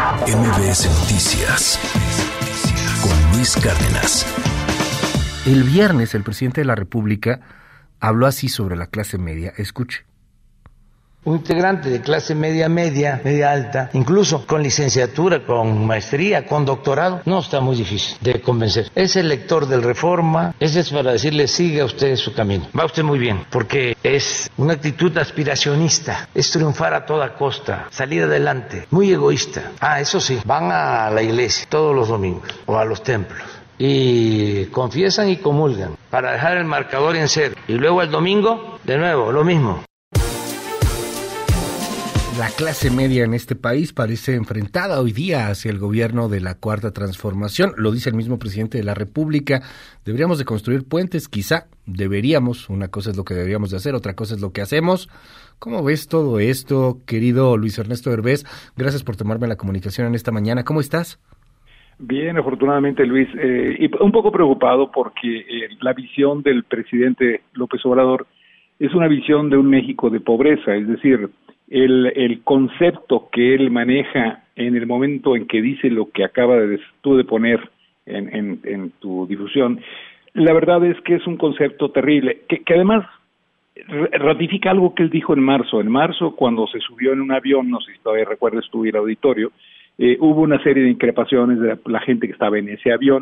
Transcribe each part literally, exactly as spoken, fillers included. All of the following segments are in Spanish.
M B S Noticias con Luis Cárdenas. El viernes el presidente de la República habló así sobre la clase media. Escuche. Un integrante de clase media, media, media alta, incluso con licenciatura, con maestría, con doctorado, no está muy difícil de convencer. Es el lector del Reforma, ese es para decirle siga usted su camino. Va usted muy bien, porque es una actitud aspiracionista, es triunfar a toda costa, salir adelante, muy egoísta. Ah, eso sí, van a la iglesia todos los domingos o a los templos y confiesan y comulgan para dejar el marcador en cero. Y luego el domingo, de nuevo, lo mismo. La clase media en este país parece enfrentada hoy día hacia el gobierno de la Cuarta Transformación. Lo dice el mismo presidente de la República. Deberíamos de construir puentes, quizá deberíamos. Una cosa es lo que deberíamos de hacer, otra cosa es lo que hacemos. ¿Cómo ves todo esto, querido Luis Ernesto Derbez? Gracias por tomarme la comunicación en esta mañana. ¿Cómo estás? Bien, afortunadamente, Luis. Eh, y un poco preocupado porque eh, la visión del presidente López Obrador es una visión de un México de pobreza, es decir, El, el concepto que él maneja en el momento en que dice lo que acaba de tú de poner en, en, en tu difusión, la verdad es que es un concepto terrible, que, que además ratifica algo que él dijo en marzo. En marzo, cuando se subió en un avión, no sé si todavía recuerdas tú el auditorio, eh, hubo una serie de increpaciones de la, la gente que estaba en ese avión,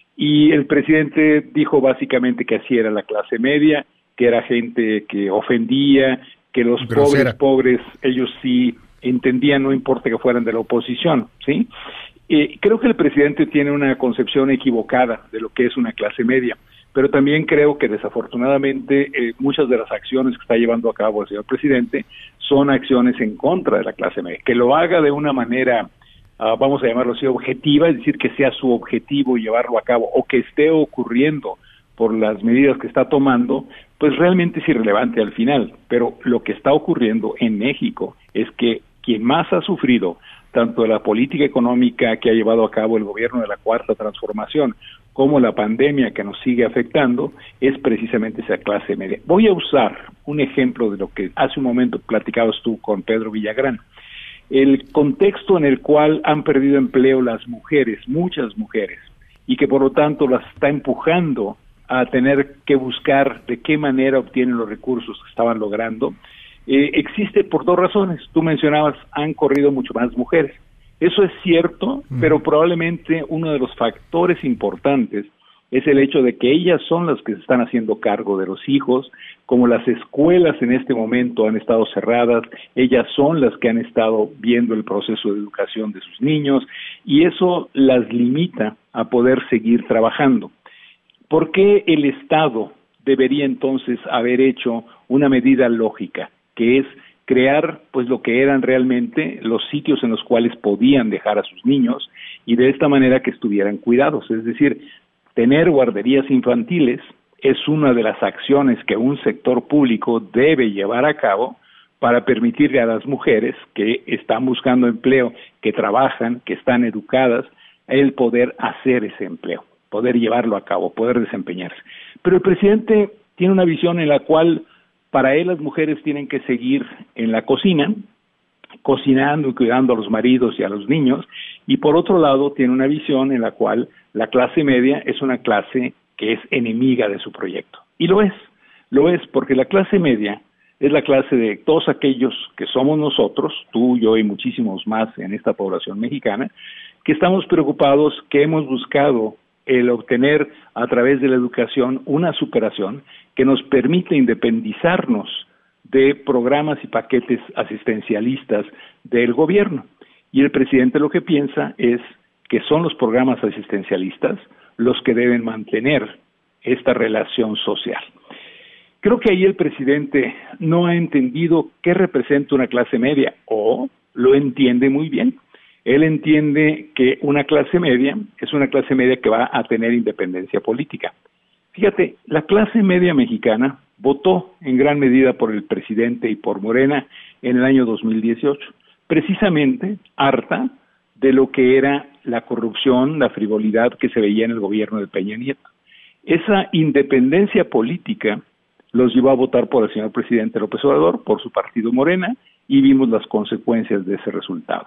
y el presidente dijo básicamente que así era la clase media, que era gente que ofendía, que los Grosera. pobres, pobres, ellos sí entendían, no importa que fueran de la oposición, ¿sí? Eh, creo que el presidente tiene una concepción equivocada de lo que es una clase media, pero también creo que desafortunadamente eh, muchas de las acciones que está llevando a cabo el señor presidente son acciones en contra de la clase media. Que lo haga de una manera, uh, vamos a llamarlo así, objetiva, es decir, que sea su objetivo llevarlo a cabo, o que esté ocurriendo por las medidas que está tomando, pues realmente es irrelevante al final. Pero lo que está ocurriendo en México es que quien más ha sufrido, tanto de la política económica que ha llevado a cabo el gobierno de la Cuarta Transformación, como la pandemia que nos sigue afectando, es precisamente esa clase media. Voy a usar un ejemplo de lo que hace un momento platicabas tú con Pedro Villagrán. El contexto en el cual han perdido empleo las mujeres, muchas mujeres, y que por lo tanto las está empujando a tener que buscar de qué manera obtienen los recursos que estaban logrando, eh, existe por dos razones. Tú mencionabas, han corrido mucho más mujeres. Eso es cierto, mm. pero probablemente uno de los factores importantes es el hecho de que ellas son las que se están haciendo cargo de los hijos, como las escuelas en este momento han estado cerradas, ellas son las que han estado viendo el proceso de educación de sus niños, y eso las limita a poder seguir trabajando. ¿Por qué el Estado debería entonces haber hecho una medida lógica, que es crear pues lo que eran realmente los sitios en los cuales podían dejar a sus niños y de esta manera que estuvieran cuidados? Es decir, tener guarderías infantiles es una de las acciones que un sector público debe llevar a cabo para permitirle a las mujeres que están buscando empleo, que trabajan, que están educadas, el poder hacer ese empleo, poder llevarlo a cabo, poder desempeñarse. Pero el presidente tiene una visión en la cual para él las mujeres tienen que seguir en la cocina, cocinando y cuidando a los maridos y a los niños, y por otro lado tiene una visión en la cual la clase media es una clase que es enemiga de su proyecto. Y lo es, lo es porque la clase media es la clase de todos aquellos que somos nosotros, tú, yo y muchísimos más en esta población mexicana, que estamos preocupados, que hemos buscado el obtener a través de la educación una superación que nos permite independizarnos de programas y paquetes asistencialistas del gobierno. Y el presidente lo que piensa es que son los programas asistencialistas los que deben mantener esta relación social. Creo que ahí el presidente no ha entendido qué representa una clase media, o lo entiende muy bien. Él entiende que una clase media es una clase media que va a tener independencia política. Fíjate, la clase media mexicana votó en gran medida por el presidente y por Morena en el año dos mil dieciocho, precisamente harta de lo que era la corrupción, la frivolidad que se veía en el gobierno de Peña Nieto. Esa independencia política los llevó a votar por el señor presidente López Obrador, por su partido Morena, y vimos las consecuencias de ese resultado.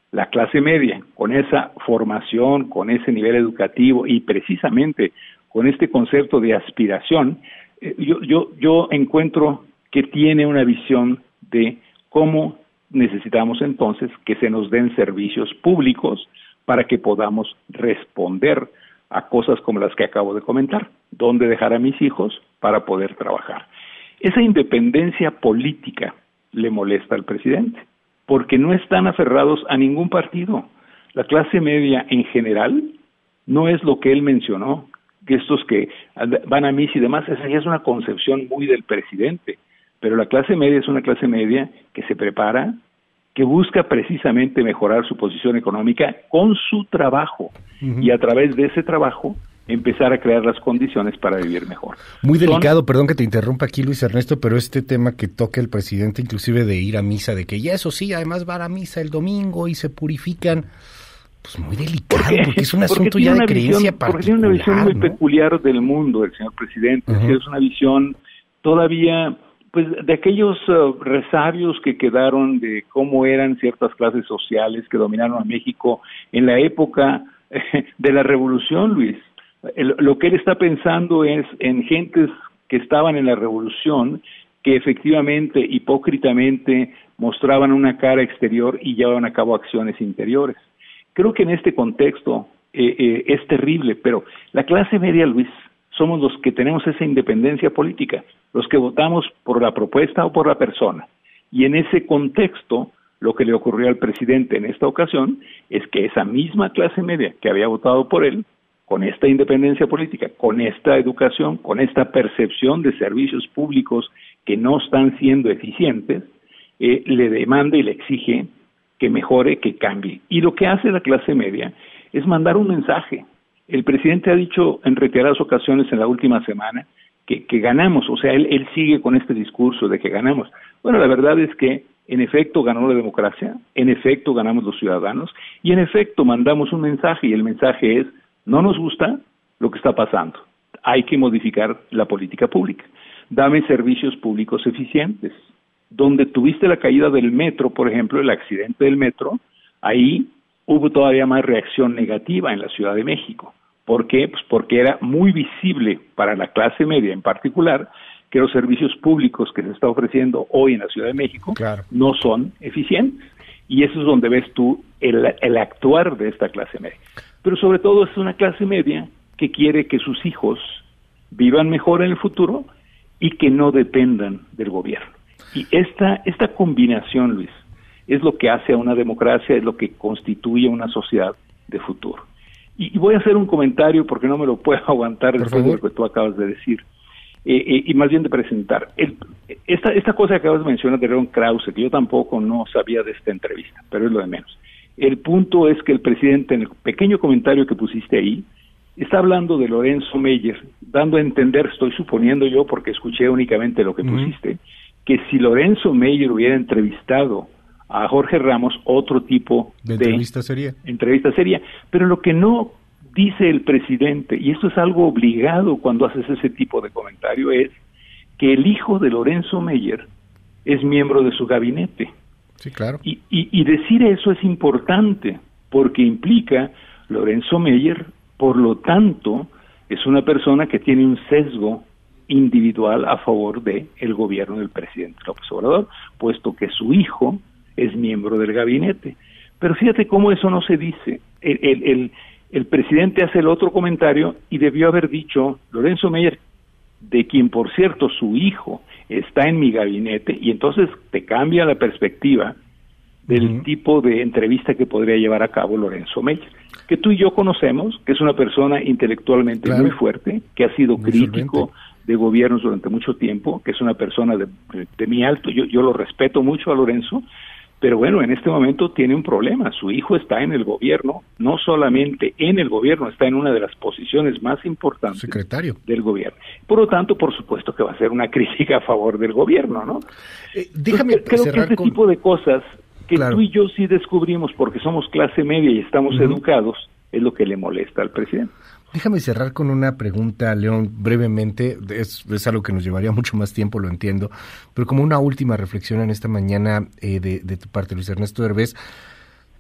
la clase media, con esa formación, con ese nivel educativo y precisamente con este concepto de aspiración, eh, yo, yo, yo encuentro que tiene una visión de cómo necesitamos entonces que se nos den servicios públicos para que podamos responder a cosas como las que acabo de comentar, dónde dejar a mis hijos para poder trabajar. Esa independencia política le molesta al presidente, porque no están aferrados a ningún partido. La clase media en general no es lo que él mencionó, que estos que van a misa y demás, esa ya es una concepción muy del presidente, pero la clase media es una clase media que se prepara, que busca precisamente mejorar su posición económica con su trabajo, uh-huh. y a través de ese trabajo empezar a crear las condiciones para vivir mejor. Muy delicado, Son... perdón que te interrumpa aquí, Luis Ernesto, pero este tema que toca el presidente, inclusive de ir a misa, de que ya eso sí, además van a misa el domingo y se purifican, pues muy delicado, porque, porque es un asunto ya de creencia particular. Porque tiene una visión muy ¿no? peculiar del mundo, el señor presidente, uh-huh. es una visión todavía, pues, de aquellos uh, resabios que quedaron de cómo eran ciertas clases sociales que dominaron a México en la época eh, de la Revolución, Luis. El, lo que él está pensando es en gentes que estaban en la Revolución, que efectivamente, hipócritamente, mostraban una cara exterior y llevaban a cabo acciones interiores. Creo que en este contexto eh, eh, es terrible, pero la clase media, Luis, somos los que tenemos esa independencia política, los que votamos por la propuesta o por la persona. Y en ese contexto, lo que le ocurrió al presidente en esta ocasión es que esa misma clase media que había votado por él, con esta independencia política, con esta educación, con esta percepción de servicios públicos que no están siendo eficientes, eh, le demanda y le exige que mejore, que cambie. Y lo que hace la clase media es mandar un mensaje. El presidente ha dicho en reiteradas ocasiones en la última semana que, que ganamos, o sea, él, él sigue con este discurso de que ganamos. Bueno, la verdad es que en efecto ganó la democracia, en efecto ganamos los ciudadanos, y en efecto mandamos un mensaje, y el mensaje es: no nos gusta lo que está pasando, hay que modificar la política pública, dame servicios públicos eficientes. Donde tuviste la caída del metro, por ejemplo, el accidente del metro, ahí hubo todavía más reacción negativa en la Ciudad de México. ¿Por qué? Pues porque era muy visible para la clase media en particular que los servicios públicos que se está ofreciendo hoy en la Ciudad de México claro. no son eficientes. Y eso es donde ves tú el, el actuar de esta clase media. Pero sobre todo es una clase media que quiere que sus hijos vivan mejor en el futuro y que no dependan del gobierno. Y esta, esta combinación, Luis, es lo que hace a una democracia, es lo que constituye una sociedad de futuro. Y, y voy a hacer un comentario porque no me lo puedo aguantar Por después favor. de lo que tú acabas de decir, eh, eh, y más bien de presentar. El, esta, esta cosa que acabas de mencionar de León Krause, que yo tampoco no sabía de esta entrevista, pero es lo de menos. El punto es que el presidente, en el pequeño comentario que pusiste ahí, está hablando de Lorenzo Meyer, dando a entender, estoy suponiendo yo, porque escuché únicamente lo que uh-huh. pusiste, que si Lorenzo Meyer hubiera entrevistado a Jorge Ramos, otro tipo de, de entrevista sería. entrevista sería. Pero lo que no dice el presidente, y esto es algo obligado cuando haces ese tipo de comentario, es que el hijo de Lorenzo Meyer es miembro de su gabinete. Sí, claro. Y, y, y decir eso es importante, porque implica Lorenzo Meyer, por lo tanto, es una persona que tiene un sesgo individual a favor de el gobierno del presidente López Obrador, puesto que su hijo es miembro del gabinete. Pero fíjate cómo eso no se dice. El, el, el, el presidente hace el otro comentario y debió haber dicho: Lorenzo Meyer, de quien por cierto su hijo está en mi gabinete, y entonces te cambia la perspectiva del uh-huh. tipo de entrevista que podría llevar a cabo Lorenzo Meyer, que tú y yo conocemos, que es una persona intelectualmente claro. muy fuerte, que ha sido muy crítico solvente. de gobiernos durante mucho tiempo, que es una persona de, de, de mi alto, yo, yo lo respeto mucho a Lorenzo, pero bueno, en este momento tiene un problema. Su hijo está en el gobierno, no solamente en el gobierno, está en una de las posiciones más importantes Secretario. del gobierno. Por lo tanto, por supuesto que va a ser una crítica a favor del gobierno, ¿no? Eh, déjame Entonces, creo que este con... tipo de cosas que claro. tú y yo sí descubrimos porque somos clase media y estamos uh-huh. educados, es lo que le molesta al presidente. Déjame cerrar con una pregunta, León, brevemente. Es, es algo que nos llevaría mucho más tiempo, lo entiendo, pero como una última reflexión en esta mañana eh, de, de tu parte, Luis Ernesto Derbez.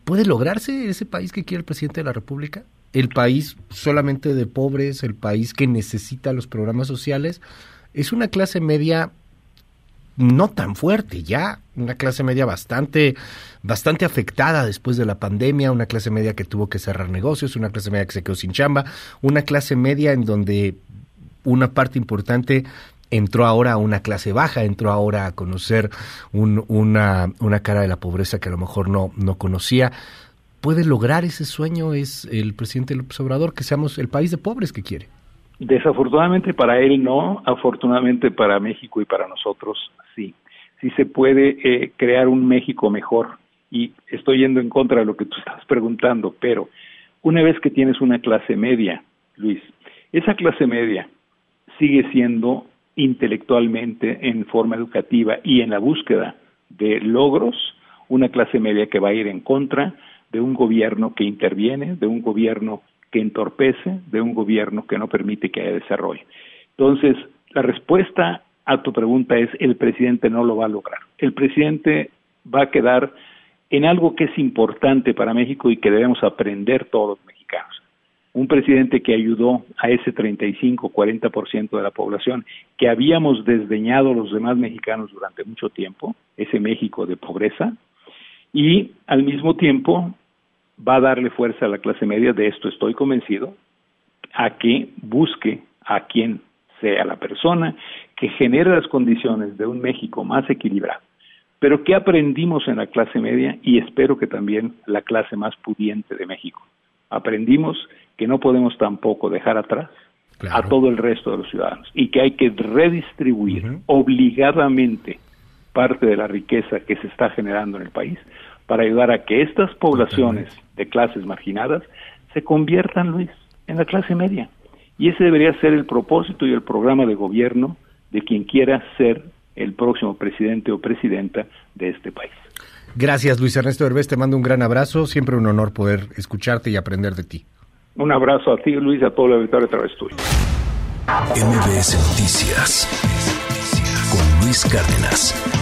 ¿Puede lograrse ese país que quiere el presidente de la República? ¿El país solamente de pobres, el país que necesita los programas sociales? Es una clase media no tan fuerte ya, una clase media bastante, bastante afectada después de la pandemia, una clase media que tuvo que cerrar negocios, una clase media que se quedó sin chamba, una clase media en donde una parte importante entró ahora a una clase baja, entró ahora a conocer un, una, una cara de la pobreza que a lo mejor no, no conocía. ¿Puede lograr ese sueño es el presidente López Obrador, que seamos el país de pobres que quiere? Desafortunadamente para él no, afortunadamente para México y para nosotros sí. Sí se puede eh, crear un México mejor, y estoy yendo en contra de lo que tú estás preguntando, pero una vez que tienes una clase media, Luis, esa clase media sigue siendo intelectualmente, en forma educativa y en la búsqueda de logros, una clase media que va a ir en contra de un gobierno que interviene, de un gobierno que entorpece, de un gobierno que no permite que haya desarrollo. Entonces, la respuesta a tu pregunta es: el presidente no lo va a lograr. El presidente va a quedar en algo que es importante para México y que debemos aprender todos los mexicanos. Un presidente que ayudó a ese treinta y cinco, cuarenta por ciento de la población que habíamos desdeñado los demás mexicanos durante mucho tiempo, ese México de pobreza, y al mismo tiempo va a darle fuerza a la clase media, de esto estoy convencido, a que busque a quien sea la persona que genere las condiciones de un México más equilibrado. Pero ¿qué aprendimos en la clase media? Y espero que también la clase más pudiente de México. Aprendimos que no podemos tampoco dejar atrás claro. a todo el resto de los ciudadanos, y que hay que redistribuir uh-huh. obligadamente parte de la riqueza que se está generando en el país para ayudar a que estas poblaciones Totalmente. de clases marginadas se conviertan, Luis, en la clase media. Y ese debería ser el propósito y el programa de gobierno de quien quiera ser el próximo presidente o presidenta de este país. Gracias, Luis Ernesto Derbez, te mando un gran abrazo, siempre un honor poder escucharte y aprender de ti. Un abrazo a ti, Luis, a todo el auditorio a través tuyo. M B S Noticias con Luis Cárdenas.